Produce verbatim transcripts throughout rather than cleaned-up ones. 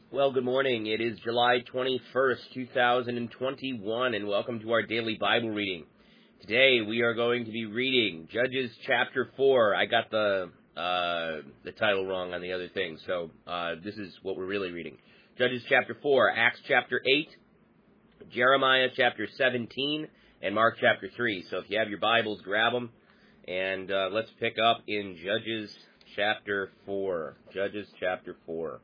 Well, good morning. It is July twenty-first, two thousand twenty-one, and welcome to our daily Bible reading. Today we are going to be reading Judges chapter four. I got the uh, the title wrong on the other thing, so uh, this is what we're really reading. Judges chapter four, Acts chapter eight, Jeremiah chapter seventeen, and Mark chapter three. So if you have your Bibles, grab them, and uh, let's pick up in Judges chapter four. Judges chapter four.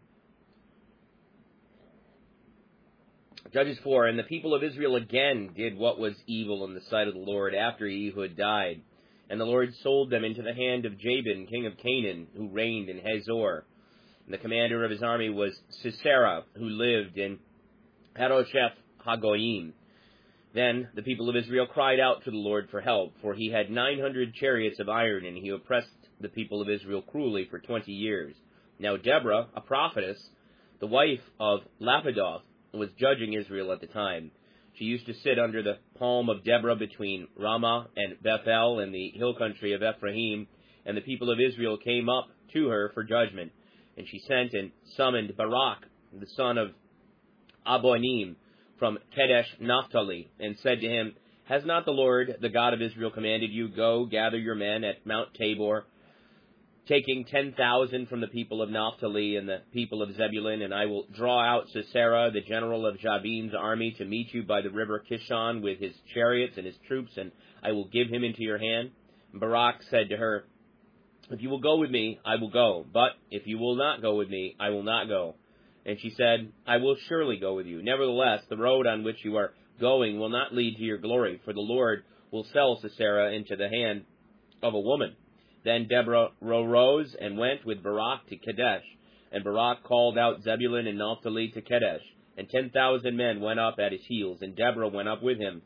Judges four, and the people of Israel again did what was evil in the sight of the Lord after Ehud died. And the Lord sold them into the hand of Jabin, king of Canaan, who reigned in Hazor. And the commander of his army was Sisera, who lived in Harosheth Hagoyim. Then the people of Israel cried out to the Lord for help, for he had nine hundred chariots of iron, and he oppressed the people of Israel cruelly for twenty years. Now Deborah, a prophetess, the wife of Lapidoth, was judging Israel at the time. She used to sit under the palm of Deborah between Ramah and Bethel in the hill country of Ephraim, and the people of Israel came up to her for judgment. And she sent and summoned Barak, the son of Aboinim, from Kedesh Naphtali, and said to him, Has not the Lord, the God of Israel, commanded you, Go, gather your men at Mount Tabor, taking ten thousand from the people of Naphtali and the people of Zebulun, and I will draw out Sisera, the general of Jabin's army, to meet you by the river Kishon with his chariots and his troops, and I will give him into your hand. And Barak said to her, If you will go with me, I will go, but if you will not go with me, I will not go. And she said, I will surely go with you. Nevertheless, the road on which you are going will not lead to your glory, for the Lord will sell Sisera into the hand of a woman. Then Deborah rose and went with Barak to Kadesh, and Barak called out Zebulun and Naphtali to Kadesh, and ten thousand men went up at his heels, and Deborah went up with him.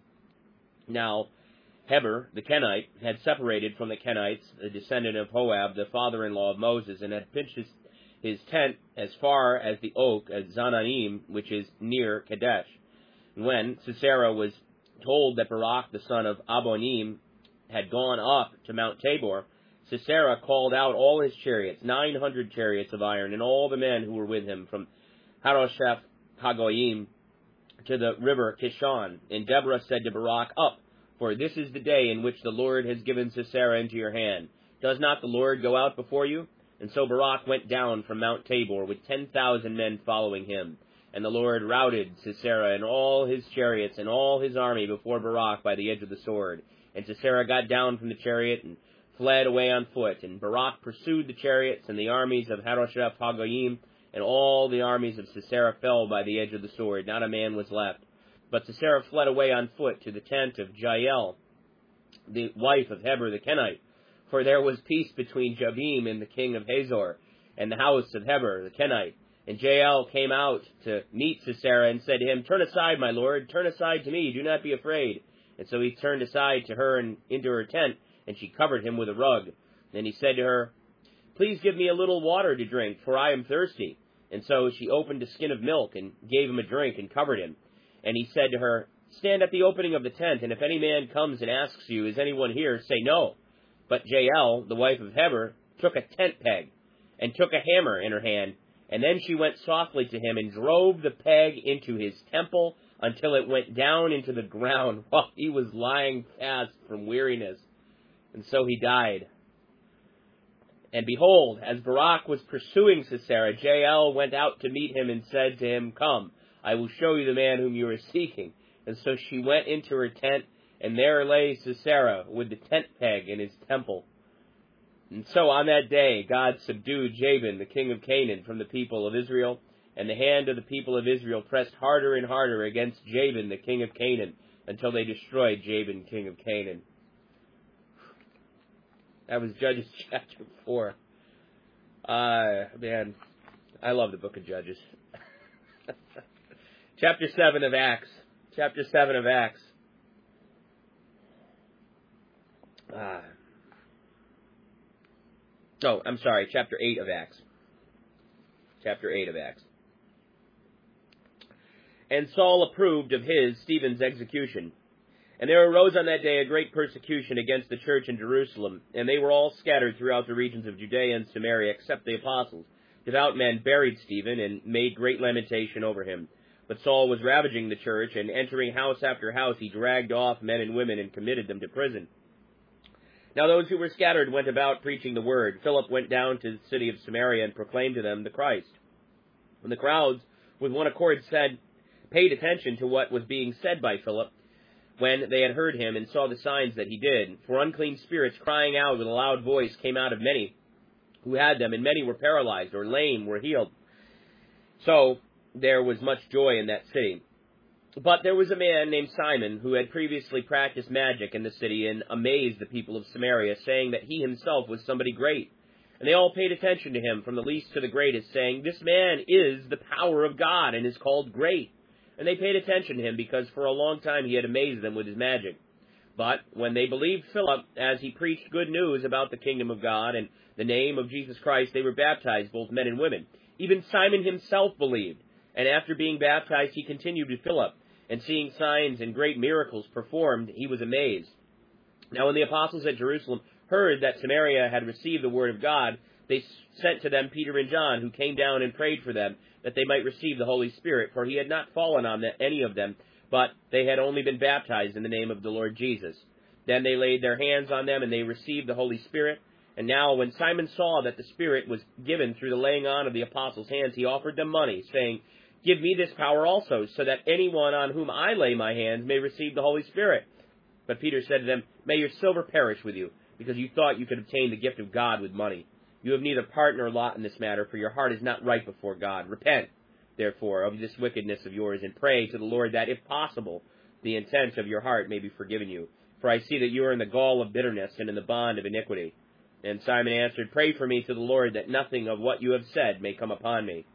Now Heber, the Kenite, had separated from the Kenites, the descendant of Hoab, the father-in-law of Moses, and had pitched his, his tent as far as the oak at Zananim, which is near Kadesh. And when Sisera was told that Barak, the son of Aboinim, had gone up to Mount Tabor, Sisera called out all his chariots, nine hundred chariots of iron, and all the men who were with him, from Harosheth Hagoyim to the river Kishon. And Deborah said to Barak, Up, for this is the day in which the Lord has given Sisera into your hand. Does not the Lord go out before you? And so Barak went down from Mount Tabor with ten thousand men following him. And the Lord routed Sisera and all his chariots and all his army before Barak by the edge of the sword. And Sisera got down from the chariot and fled away on foot, and Barak pursued the chariots and the armies of Harosheth Hagoyim, and all the armies of Sisera fell by the edge of the sword. Not a man was left. But Sisera fled away on foot to the tent of Jael, the wife of Heber the Kenite, for there was peace between Jabin and the king of Hazor, and the house of Heber the Kenite. And Jael came out to meet Sisera and said to him, Turn aside, my lord, turn aside to me, do not be afraid. And so he turned aside to her and into her tent, and she covered him with a rug. Then he said to her, Please give me a little water to drink, for I am thirsty. And so she opened a skin of milk and gave him a drink and covered him. And he said to her, Stand at the opening of the tent, and if any man comes and asks you, Is anyone here? Say no. But Jael, the wife of Heber, took a tent peg and took a hammer in her hand, and then she went softly to him and drove the peg into his temple until it went down into the ground while he was lying fast from weariness. And so he died. And behold, as Barak was pursuing Sisera, Jael went out to meet him and said to him, Come, I will show you the man whom you are seeking. And so she went into her tent, and there lay Sisera with the tent peg in his temple. And so on that day God subdued Jabin, the king of Canaan, from the people of Israel, and the hand of the people of Israel pressed harder and harder against Jabin, the king of Canaan, until they destroyed Jabin, king of Canaan. That was Judges chapter four. Uh, man, I love the book of Judges. Chapter seven of Acts. Chapter seven of Acts. Uh, oh, I'm sorry, chapter eight of Acts. Chapter eight of Acts. And Saul approved of his, Stephen's, execution. And there arose on that day a great persecution against the church in Jerusalem, and they were all scattered throughout the regions of Judea and Samaria, except the apostles. devout men buried Stephen and made great lamentation over him. But Saul was ravaging the church, and entering house after house, he dragged off men and women and committed them to prison. Now those who were scattered went about preaching the word. Philip went down to the city of Samaria and proclaimed to them the Christ. When the crowds with one accord said, paid attention to what was being said by Philip, when they had heard him and saw the signs that he did, for unclean spirits crying out with a loud voice came out of many who had them, and many were paralyzed or lame were healed. So there was much joy in that city. But there was a man named Simon who had previously practiced magic in the city and amazed the people of Samaria, saying that he himself was somebody great. And they all paid attention to him, from the least to the greatest, saying, "This man is the power of God and is called great." And they paid attention to him because for a long time he had amazed them with his magic. But when they believed Philip as he preached good news about the kingdom of God and the name of Jesus Christ, they were baptized, both men and women. Even Simon himself believed, and after being baptized he continued with Philip, and seeing signs and great miracles performed, he was amazed. Now when the apostles at Jerusalem heard that Samaria had received the word of God, they sent to them Peter and John, who came down and prayed for them, that they might receive the Holy Spirit, for he had not fallen on any of them, but they had only been baptized in the name of the Lord Jesus. Then they laid their hands on them, and they received the Holy Spirit. And now when Simon saw that the Spirit was given through the laying on of the apostles' hands, he offered them money, saying, "Give me this power also, so that anyone on whom I lay my hands may receive the Holy Spirit." But Peter said to them, "May your silver perish with you, because you thought you could obtain the gift of God with money. You have neither part nor lot in this matter, for your heart is not right before God. Repent, therefore, of this wickedness of yours, and pray to the Lord that, if possible, the intent of your heart may be forgiven you. For I see that you are in the gall of bitterness and in the bond of iniquity." And Simon answered, "Pray for me to the Lord, that nothing of what you have said may come upon me."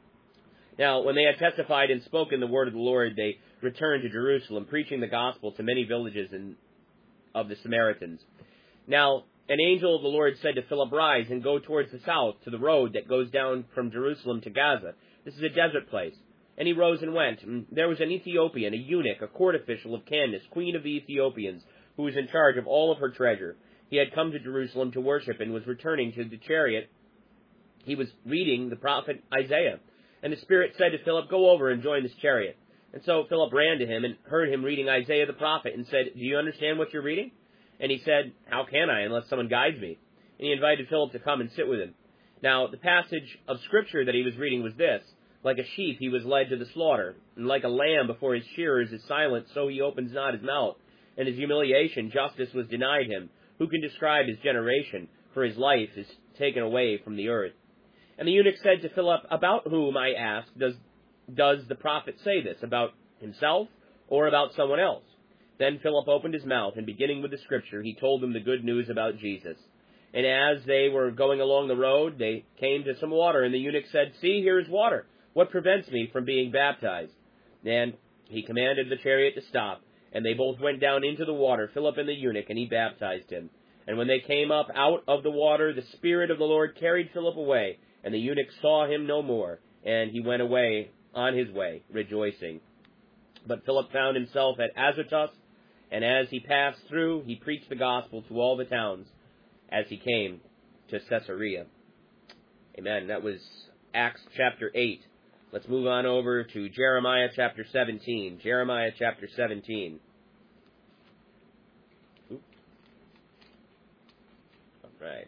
Now, when they had testified and spoken the word of the Lord, they returned to Jerusalem, preaching the gospel to many villages and of the Samaritans. Now, an angel of the Lord said to Philip, "Rise and go towards the south, to the road that goes down from Jerusalem to Gaza. This is a desert place." And he rose and went. And there was an Ethiopian, a eunuch, a court official of Candace, queen of the Ethiopians, who was in charge of all of her treasure. He had come to Jerusalem to worship and was returning to the chariot. He was reading the prophet Isaiah. And the Spirit said to Philip, "Go over and join this chariot." And so Philip ran to him and heard him reading Isaiah the prophet and said, "Do you understand what you're reading?" And he said, "How can I, unless someone guides me?" And he invited Philip to come and sit with him. Now, the passage of Scripture that he was reading was this: "Like a sheep he was led to the slaughter, and like a lamb before his shearers is silent, so he opens not his mouth. And his humiliation justice was denied him. Who can describe his generation? For his life is taken away from the earth." And the eunuch said to Philip, "About whom, I ask, does does the prophet say this? About himself or about someone else?" Then Philip opened his mouth, and beginning with the Scripture, he told them the good news about Jesus. And as they were going along the road, they came to some water, and the eunuch said, "See, here is water. What prevents me from being baptized?" And he commanded the chariot to stop, and they both went down into the water, Philip and the eunuch, and he baptized him. And when they came up out of the water, the Spirit of the Lord carried Philip away, and the eunuch saw him no more, and he went away on his way, rejoicing. But Philip found himself at Azotus, and as he passed through, he preached the gospel to all the towns as he came to Caesarea. Amen. That was Acts chapter eight. Let's move on over to Jeremiah chapter seventeen. Jeremiah chapter seventeen. Oop. All right.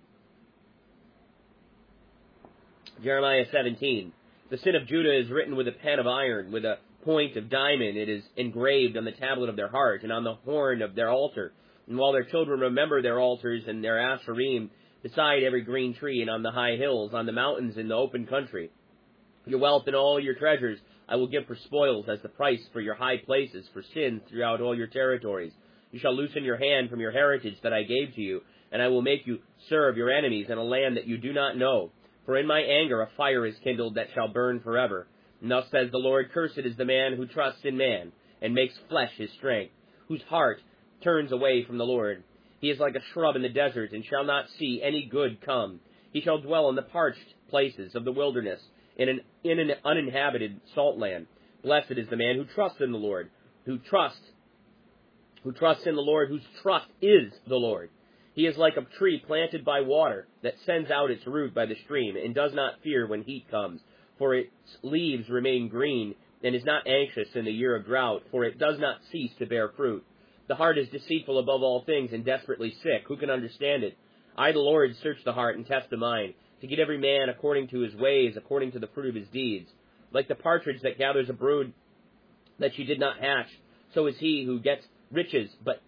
Jeremiah seventeen. "The sin of Judah is written with a pen of iron, with a point of diamond. It is engraved on the tablet of their heart and on the horn of their altar. And while their children remember their altars and their asherim, beside every green tree and on the high hills, on the mountains in the open country, your wealth and all your treasures I will give for spoils as the price for your high places, for sins throughout all your territories. You shall loosen your hand from your heritage that I gave to you, and I will make you serve your enemies in a land that you do not know. For in my anger a fire is kindled that shall burn forever. And thus says the Lord, cursed is the man who trusts in man, and makes flesh his strength, whose heart turns away from the Lord. He is like a shrub in the desert, and shall not see any good come. He shall dwell in the parched places of the wilderness, in an, in an uninhabited salt land. Blessed is the man who trusts in the Lord, who trusts, who trusts in the Lord, whose trust is the Lord. He is like a tree planted by water, that sends out its root by the stream, and does not fear when heat comes, for its leaves remain green, and is not anxious in the year of drought, for it does not cease to bear fruit. The heart is deceitful above all things, and desperately sick. Who can understand it? I, the Lord, search the heart and test the mind, to get every man according to his ways, according to the fruit of his deeds. Like the partridge that gathers a brood that she did not hatch, so is he who gets riches, but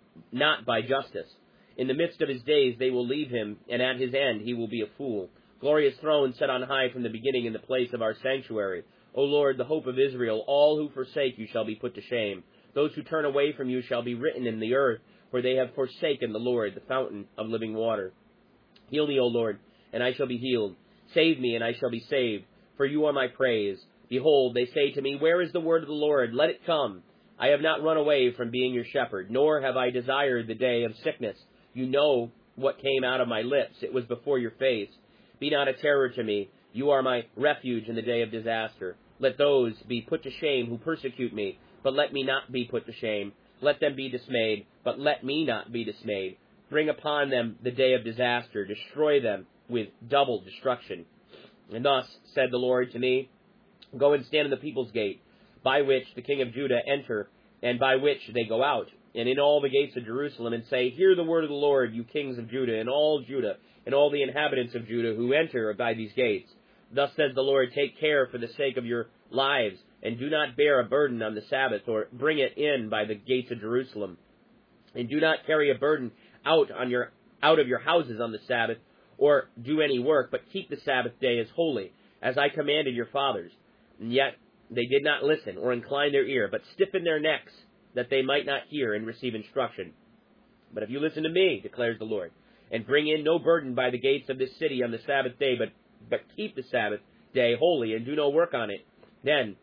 not by justice. In the midst of his days they will leave him, and at his end he will be a fool. Glorious throne set on high from the beginning in the place of our sanctuary. O Lord, the hope of Israel, all who forsake you shall be put to shame. Those who turn away from you shall be written in the earth, for they have forsaken the Lord, the fountain of living water. Heal me, O Lord, and I shall be healed. Save me, and I shall be saved, for you are my praise. Behold, they say to me, where is the word of the Lord? Let it come. I have not run away from being your shepherd, nor have I desired the day of sickness. You know what came out of my lips. It was before your face. Be not a terror to me. You are my refuge in the day of disaster. Let those be put to shame who persecute me, but let me not be put to shame. Let them be dismayed, but let me not be dismayed. Bring upon them the day of disaster. Destroy them with double destruction. And thus said the Lord to me, go and stand in the people's gate, by which the king of Judah enter, and by which they go out, and in all the gates of Jerusalem, and say, hear the word of the Lord, you kings of Judah, and all Judah, and all the inhabitants of Judah who enter by these gates. Thus says the Lord, take care for the sake of your lives, and do not bear a burden on the Sabbath, or bring it in by the gates of Jerusalem. And do not carry a burden out on your out of your houses on the Sabbath, or do any work, but keep the Sabbath day as holy, as I commanded your fathers. And yet they did not listen, or incline their ear, but stiffened their necks, that they might not hear and receive instruction. But if you listen to me, declares the Lord, and bring in no burden by the gates of this city on the Sabbath day, but, but keep the Sabbath day holy, and do no work on it, then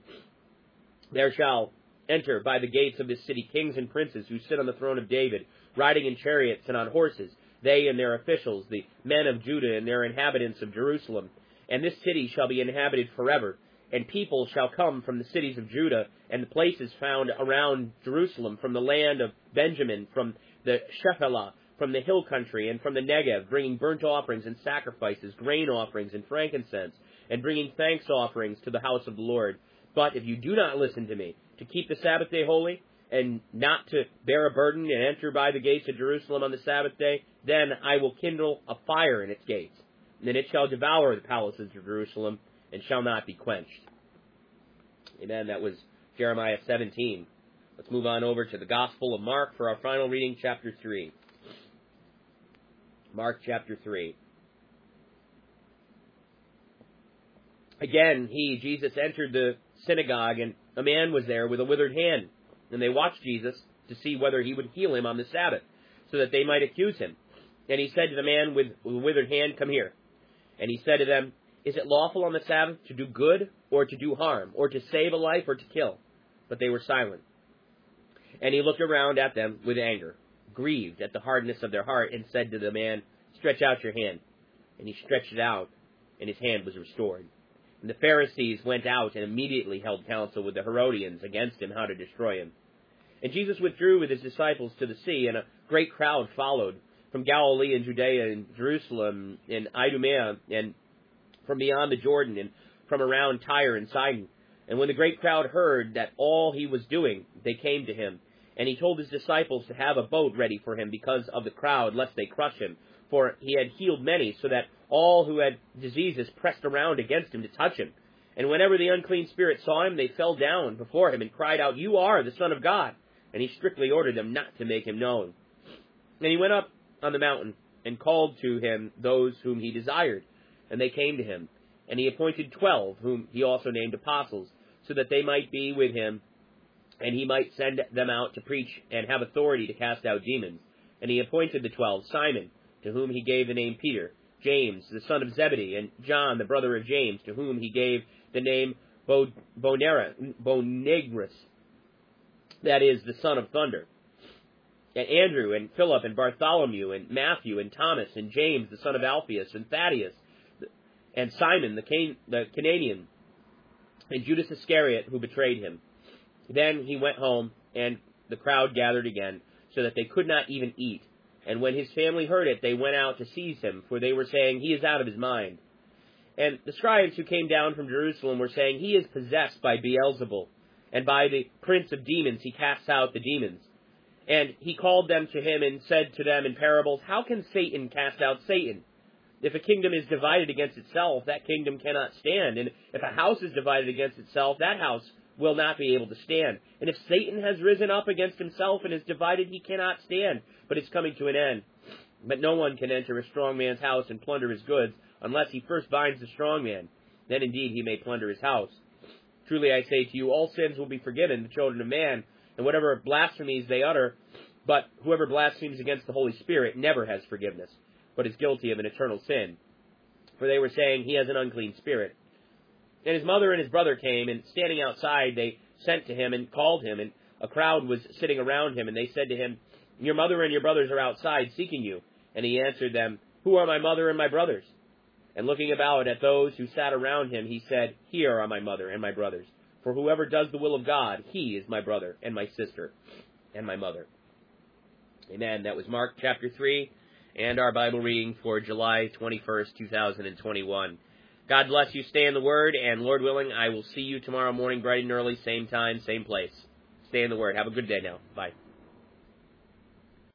there shall enter by the gates of this city kings and princes who sit on the throne of David, riding in chariots and on horses, they and their officials, the men of Judah and their inhabitants of Jerusalem. And this city shall be inhabited forever, and people shall come from the cities of Judah, and the places found around Jerusalem, from the land of Benjamin, from the Shephelah, from the hill country, and from the Negev, bringing burnt offerings and sacrifices, grain offerings and frankincense, and bringing thanks offerings to the house of the Lord. But if you do not listen to me, to keep the Sabbath day holy, and not to bear a burden and enter by the gates of Jerusalem on the Sabbath day, then I will kindle a fire in its gates, and then it shall devour the palaces of Jerusalem, and shall not be quenched. Amen. That was Jeremiah seventeen. Let's move on over to the Gospel of Mark for our final reading, chapter three. Mark chapter three. Again, he, Jesus, entered the synagogue, and a man was there with a withered hand. And they watched Jesus to see whether he would heal him on the Sabbath, so that they might accuse him. And he said to the man with the withered hand, come here. And he said to them, is it lawful on the Sabbath to do good or to do harm, or to save a life or to kill? But they were silent. And he looked around at them with anger, grieved at the hardness of their heart, and said to the man, stretch out your hand. And he stretched it out, and his hand was restored. And the Pharisees went out and immediately held counsel with the Herodians against him how to destroy him. And Jesus withdrew with his disciples to the sea, and a great crowd followed from Galilee and Judea and Jerusalem and Idumea, and from beyond the Jordan, and from around Tyre and Sidon. And when the great crowd heard that all he was doing, they came to him. And he told his disciples to have a boat ready for him because of the crowd, lest they crush him. For he had healed many, so that all who had diseases pressed around against him to touch him. And whenever the unclean spirits saw him, they fell down before him and cried out, you are the Son of God. And he strictly ordered them not to make him known. And he went up on the mountain and called to him those whom he desired. And they came to him. And he appointed twelve, whom he also named apostles, so that they might be with him, and he might send them out to preach and have authority to cast out demons. And he appointed the twelve, Simon, to whom he gave the name Peter, James, the son of Zebedee, and John, the brother of James, to whom he gave the name Bo- Bonera, Boanerges, that is, the son of thunder, and Andrew, and Philip, and Bartholomew, and Matthew, and Thomas, and James, the son of Alphaeus, and Thaddeus, and Simon, the, Can- the Canadian, and Judas Iscariot, who betrayed him. Then he went home, and the crowd gathered again, so that they could not even eat. And when his family heard it, they went out to seize him, for they were saying, he is out of his mind. And the scribes who came down from Jerusalem were saying, he is possessed by Beelzebul, and by the prince of demons he casts out the demons. And he called them to him and said to them in parables, how can Satan cast out Satan? If a kingdom is divided against itself, that kingdom cannot stand. And if a house is divided against itself, that house will not be able to stand. And if Satan has risen up against himself and is divided, he cannot stand, but it's coming to an end. But no one can enter a strong man's house and plunder his goods, unless he first binds the strong man. Then indeed he may plunder his house. Truly I say to you, all sins will be forgiven the children of man, and whatever blasphemies they utter, but whoever blasphemes against the Holy Spirit never has forgiveness, but is guilty of an eternal sin. For they were saying, he has an unclean spirit. And his mother and his brother came, and standing outside they sent to him and called him, and a crowd was sitting around him, and they said to him, your mother and your brothers are outside seeking you. And he answered them, who are my mother and my brothers? And looking about at those who sat around him, he said, here are my mother and my brothers. For whoever does the will of God, he is my brother and my sister and my mother. Amen. That was Mark chapter three, and our Bible reading for July twenty-first, two thousand twenty-one. God bless you. Stay in the Word, and Lord willing, I will see you tomorrow morning bright and early, same time, same place. Stay in the Word. Have a good day now. Bye.